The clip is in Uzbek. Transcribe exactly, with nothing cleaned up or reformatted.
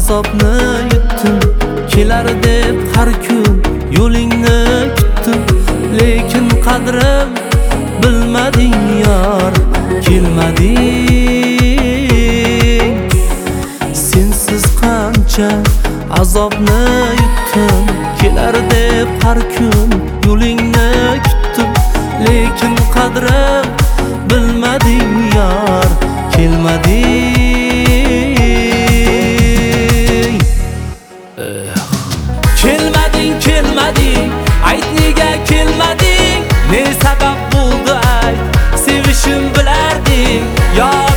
azobni yutdim, kelar deb har kun yo'lingni kutdim, lekin qadrim bilmading yor, kelmading. Sensiz qancha azobni yutdim, kelar deb har kun yo'lingni kutdim, lekin qadrim bilmading yor, kelmading. Kelmading, kelmading, ayt nega kelmading? Ne sabab bo'ldi ayt, sevishim bilarding yor.